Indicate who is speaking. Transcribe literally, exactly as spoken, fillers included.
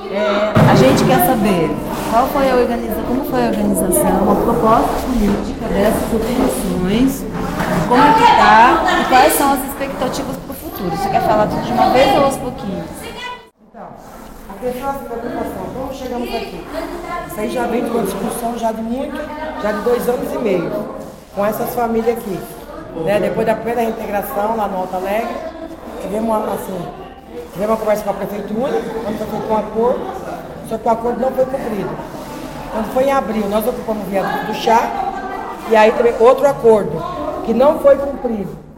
Speaker 1: É, a gente quer saber qual foi a organização, como foi a organização, a proposta política dessas ocupações, como é que está e quais são as expectativas para o futuro. Você quer falar tudo de uma vez ou aos pouquinhos?
Speaker 2: Então, a questão da ocupação, como chegamos aqui? Isso aí já vem de uma discussão já de muito, já de dois anos e meio, com essas famílias aqui. Né? Depois da primeira reintegração lá no Alto Alegre, tivemos uma, assim, tivemos uma conversa com a prefeitura, quando foi feito um acordo, só que o acordo não foi cumprido. Quando foi em abril, nós ocupamos o viaduto do Chá, e aí teve outro acordo, que não foi cumprido.